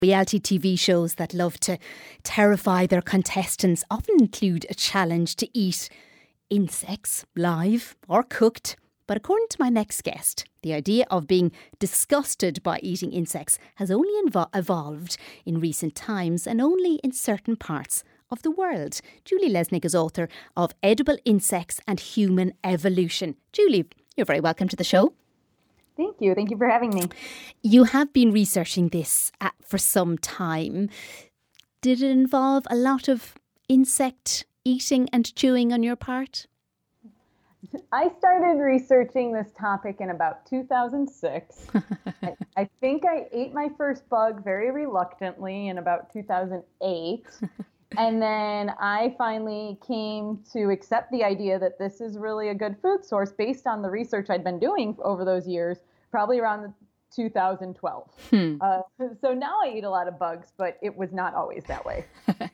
Reality TV shows that love to terrify their contestants often include a challenge to eat insects, live or cooked. But according to my next guest, the idea of being disgusted by eating insects has only evolved in recent times and only in certain parts of the world. Julie Lesnick is author of Edible Insects and Human Evolution. Julie, you're very welcome to the show. Thank you. Thank you for having me. You have been researching this for some time. Did it involve a lot of insect eating and chewing on your part? I started researching this topic in about 2006. I think I ate my first bug very reluctantly in about 2008. And then I finally came to accept the idea that this is really a good food source based on the research I'd been doing over those years, probably around 2012. So now I eat a lot of bugs, but it was not always that way.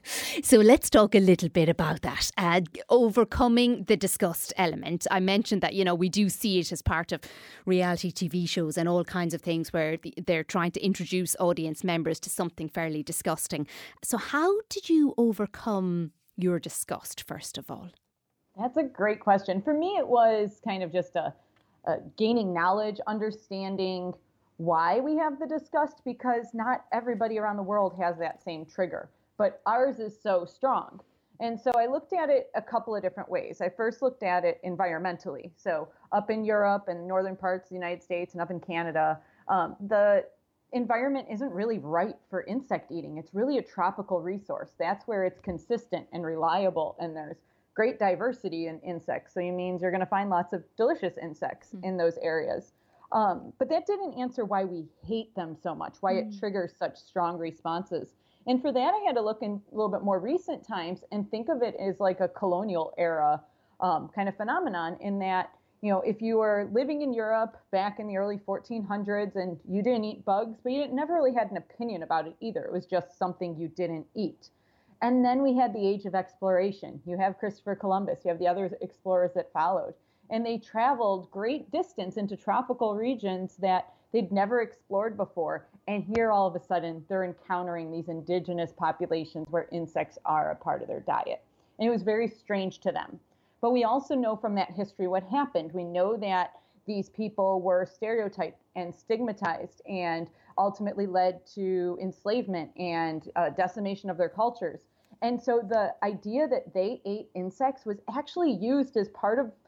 So let's talk a little bit about that. Overcoming the disgust element. I mentioned that, we do see it as part of reality TV shows and all kinds of things where they're trying to introduce audience members to something fairly disgusting. So how did you overcome your disgust, first of all? That's a great question. For me, it was kind of just a gaining knowledge, understanding why we have the disgust, because not everybody around the world has that same trigger, but ours is so strong. And so I looked at it a couple of different ways. I first looked at it environmentally. So up in Europe and northern parts of the United States and up in Canada, the environment isn't really right for insect eating. It's really a tropical resource. That's where it's consistent and reliable, and there's great diversity in insects. So it means you're going to find lots of delicious insects in those areas. But that didn't answer why we hate them so much, why it triggers such strong responses. And for that, I had to look in a little bit more recent times and think of it as like a colonial era kind of phenomenon, in that, if you were living in Europe back in the early 1400s and you didn't eat bugs, but you never really had an opinion about it either. It was just something you didn't eat. And then we had the age of exploration. You have Christopher Columbus, you have the other explorers that followed. And they traveled great distance into tropical regions that they'd never explored before. And here, all of a sudden, they're encountering these indigenous populations where insects are a part of their diet. And it was very strange to them. But we also know from that history what happened. We know that these people were stereotyped and stigmatized and ultimately led to enslavement and decimation of their cultures. And so the idea that they ate insects was actually used as part of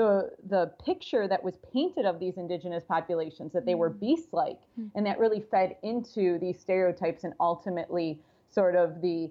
the picture that was painted of these indigenous populations, that they were beast-like, and that really fed into these stereotypes and ultimately sort of the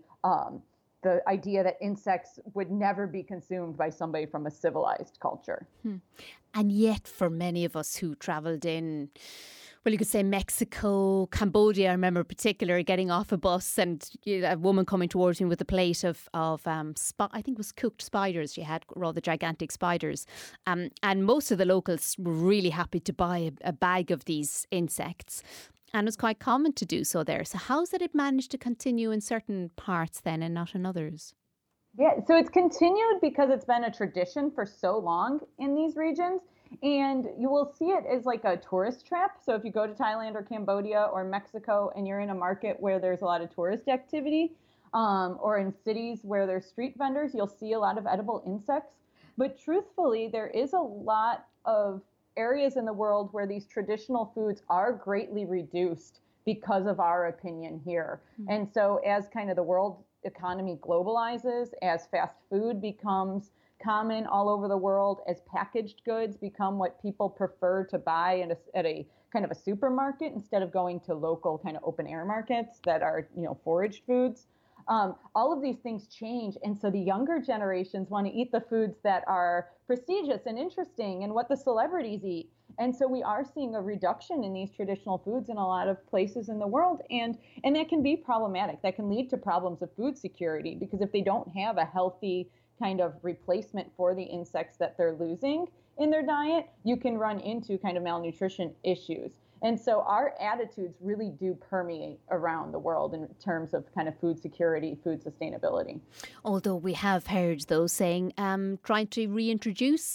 idea that insects would never be consumed by somebody from a civilized culture. And yet, for many of us who travelled in, well, you could say Mexico, Cambodia, I remember in particular getting off a bus and a woman coming towards me with a plate of I think it was cooked spiders. She had rather gigantic spiders. And most of the locals were really happy to buy a bag of these insects. And it was quite common to do so there. So how's it managed to continue in certain parts then and not in others? Yeah, so it's continued because it's been a tradition for so long in these regions. And you will see it as like a tourist trap. So if you go to Thailand or Cambodia or Mexico and you're in a market where there's a lot of tourist activity, or in cities where there's street vendors, you'll see a lot of edible insects. But truthfully, there is a lot of areas in the world where these traditional foods are greatly reduced because of our opinion here. And so as kind of the world economy globalizes, as fast food becomes common all over the world, as packaged goods become what people prefer to buy at a kind of a supermarket instead of going to local kind of open air markets that are, foraged foods. All of these things change. And so the younger generations want to eat the foods that are prestigious and interesting and what the celebrities eat. And so we are seeing a reduction in these traditional foods in a lot of places in the world. And that can be problematic. That can lead to problems of food security, because if they don't have a healthy kind of replacement for the insects that they're losing in their diet, you can run into kind of malnutrition issues. And so our attitudes really do permeate around the world in terms of kind of food security, food sustainability. Although we have heard those saying trying to reintroduce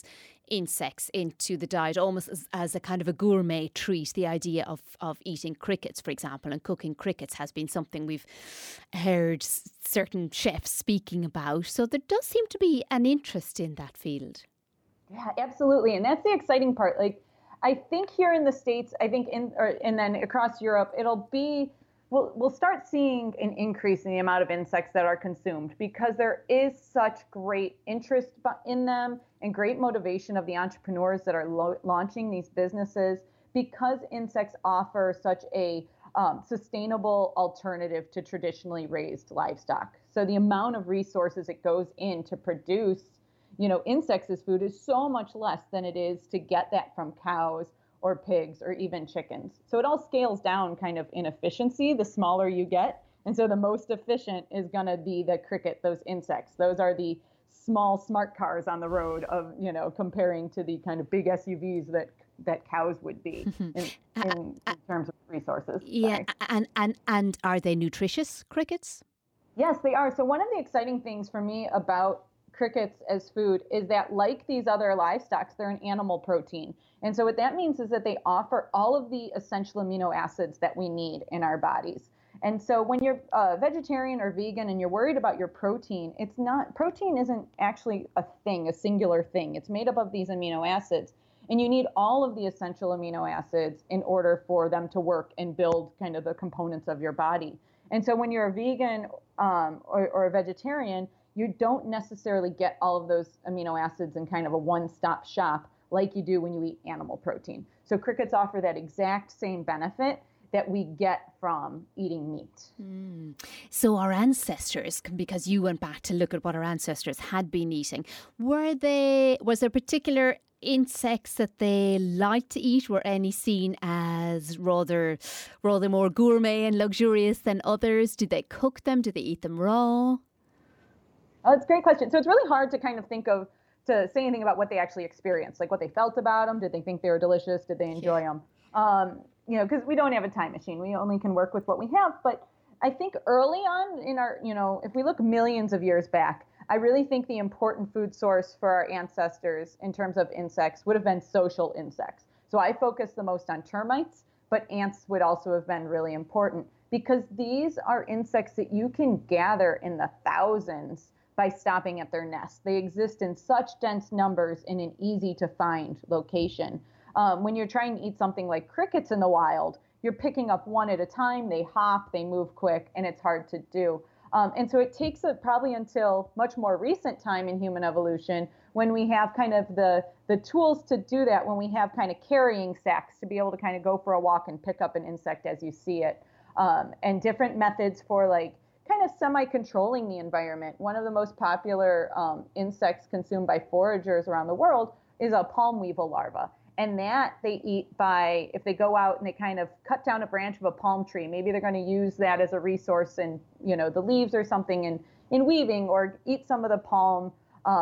insects into the diet, almost as a kind of a gourmet treat. The idea of eating crickets, for example, and cooking crickets has been something we've heard certain chefs speaking about. So there does seem to be an interest in that field. Yeah, absolutely. And that's the exciting part. Like, I think here in the States, I think and then across Europe, we'll start seeing an increase in the amount of insects that are consumed because there is such great interest in them and great motivation of the entrepreneurs that are launching these businesses because insects offer such a sustainable alternative to traditionally raised livestock. So the amount of resources it goes in to produce, insects as food is so much less than it is to get that from cows or pigs or even chickens. So it all scales down kind of in efficiency the smaller you get. And so the most efficient is going to be the cricket, those insects. Those are the small smart cars on the road of, comparing to the kind of big SUVs that cows would be in terms of resources. Yeah. And are they nutritious, crickets? Yes, they are. So one of the exciting things for me about crickets as food is that, like these other livestock, they're an animal protein. And so what that means is that they offer all of the essential amino acids that we need in our bodies. And so when you're vegetarian or vegan and you're worried about your protein, protein isn't actually a singular thing. It's made up of these amino acids. And you need all of the essential amino acids in order for them to work and build kind of the components of your body. And so when you're a vegan or a vegetarian, you don't necessarily get all of those amino acids in kind of a one-stop shop like you do when you eat animal protein. So crickets offer that exact same benefit that we get from eating meat. So our ancestors, because you went back to look at what our ancestors had been eating, was there particular insects that they liked to eat? Were any seen as rather more gourmet and luxurious than others? Did they cook them? Did they eat them raw? Oh, it's a great question. So it's really hard to kind of to say anything about what they actually experienced, like what they felt about them. Did they think they were delicious? Did they enjoy them? Because we don't have a time machine. We only can work with what we have. But I think early on in our, if we look millions of years back, I really think the important food source for our ancestors in terms of insects would have been social insects. So I focus the most on termites, but ants would also have been really important because these are insects that you can gather in the thousands by stopping at their nests. They exist in such dense numbers in an easy to find location. When you're trying to eat something like crickets in the wild, you're picking up one at a time. They hop, they move quick, and it's hard to do. And so it takes probably until much more recent time in human evolution when we have kind of the tools to do that, when we have kind of carrying sacks to be able to kind of go for a walk and pick up an insect as you see it, and different methods for like kind of semi-controlling the environment. One of the most popular insects consumed by foragers around the world is a palm weevil larva. And that they eat by, if they go out and they kind of cut down a branch of a palm tree, maybe they're going to use that as a resource in, the leaves or something in weaving, or eat some of the palm,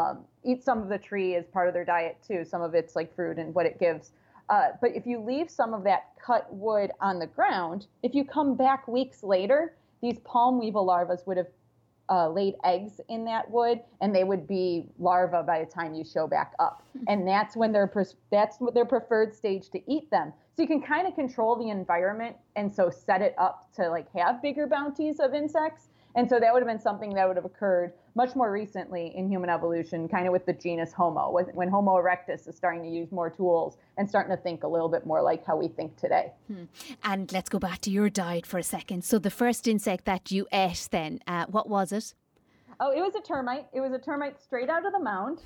eat some of the tree as part of their diet too. Some of it's like fruit and what it gives. But if you leave some of that cut wood on the ground, if you come back weeks later, these palm weevil larvae would have laid eggs in that wood, and they would be larvae by the time you show back up. And that's when that's their preferred stage to eat them. So you can kind of control the environment and so set it up to like have bigger bounties of insects. And so that would have been something that would have occurred much more recently in human evolution, kind of with the genus Homo, when Homo erectus is starting to use more tools and starting to think a little bit more like how we think today. And let's go back to your diet for a second. So the first insect that you ate then, what was it? Oh, it was a termite. It was a termite straight out of the mound.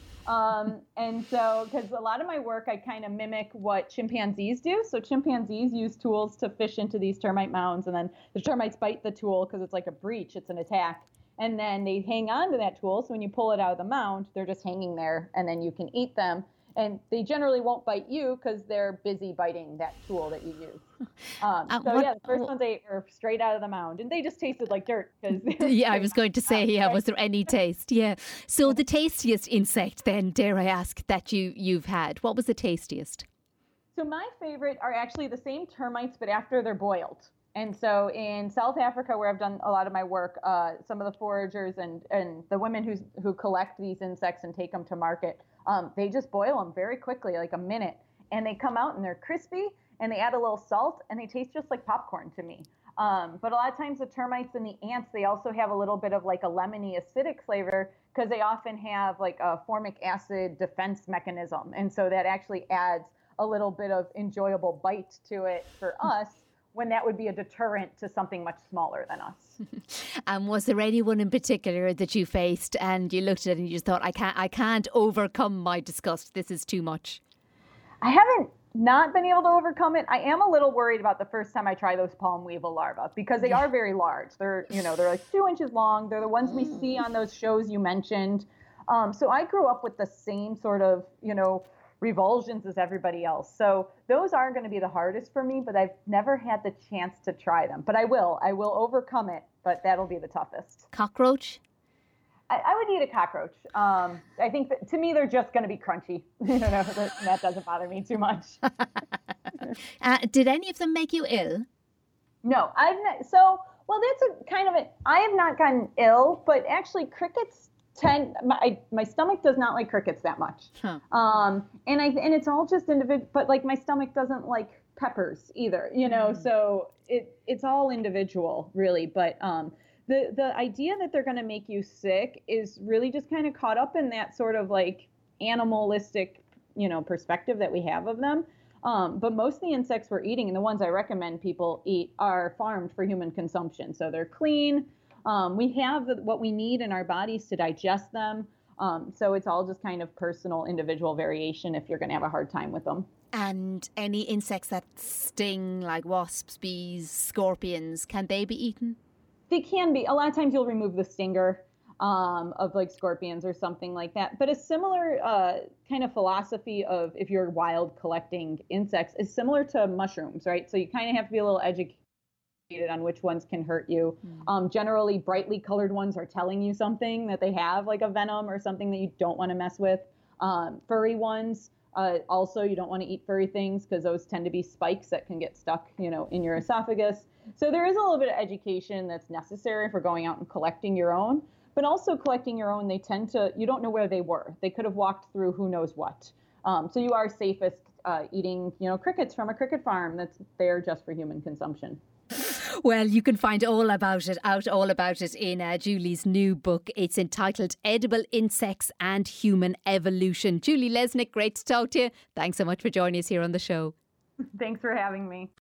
And so, because a lot of my work, I kind of mimic what chimpanzees do. So chimpanzees use tools to fish into these termite mounds, and then the termites bite the tool because it's like a breach, it's an attack. And then they hang on to that tool. So when you pull it out of the mound, they're just hanging there, and then you can eat them. And they generally won't bite you because they're busy biting that tool that you use. The first ones I ate were straight out of the mound, and they just tasted like dirt. Yeah, I was going to say, was there any taste? Yeah. So the tastiest insect then, dare I ask, that you've had, what was the tastiest? So my favorite are actually the same termites, but after they're boiled. And so in South Africa, where I've done a lot of my work, some of the foragers and the women who collect these insects and take them to market, they just boil them very quickly, like a minute. And they come out and they're crispy and they add a little salt and they taste just like popcorn to me. But a lot of times the termites and the ants, they also have a little bit of like a lemony acidic flavor because they often have like a formic acid defense mechanism. And so that actually adds a little bit of enjoyable bite to it for us, when that would be a deterrent to something much smaller than us. And was there anyone in particular that you faced and you looked at it and you just thought, I can't overcome my disgust. This is too much? I haven't not been able to overcome it. I am a little worried about the first time I try those palm weevil larvae because they are very large. They're like 2 inches long. They're the ones we see on those shows you mentioned. So I grew up with the same sort of, revulsions as everybody else. So those are going to be the hardest for me, but I've never had the chance to try them. But I will overcome it, but that'll be the toughest. Cockroach? I would eat a cockroach. I think that, to me, they're just going to be crunchy. That doesn't bother me too much. Did any of them make you ill? No, I've not. So, well, that's a kind of I have not gotten ill, but actually crickets my stomach does not like crickets that much. Huh. And it's all just individual, but like my stomach doesn't like peppers either, so it's all individual really. But, the idea that they're going to make you sick is really just kind of caught up in that sort of like animalistic, perspective that we have of them. But most of the insects we're eating and the ones I recommend people eat are farmed for human consumption. So they're clean. We have what we need in our bodies to digest them. So it's all just kind of personal, individual variation if you're going to have a hard time with them. And any insects that sting, like wasps, bees, scorpions, can they be eaten? They can be. A lot of times you'll remove the stinger of like scorpions or something like that. But a similar kind of philosophy of if you're wild collecting insects is similar to mushrooms, right? So you kind of have to be a little educated on which ones can hurt you. Generally, brightly colored ones are telling you something that they have like a venom or something that you don't want to mess with. Furry ones, also you don't want to eat furry things because those tend to be spikes that can get stuck, in your esophagus. So there is a little bit of education that's necessary for going out and collecting your own. But also collecting your own, you don't know where they were. They could have walked through who knows what. So you are safest eating, crickets from a cricket farm that's there just for human consumption. Well, you can find all about it in Julie's new book. It's entitled Edible Insects and Human Evolution. Julie Lesnick, great to talk to you. Thanks so much for joining us here on the show. Thanks for having me.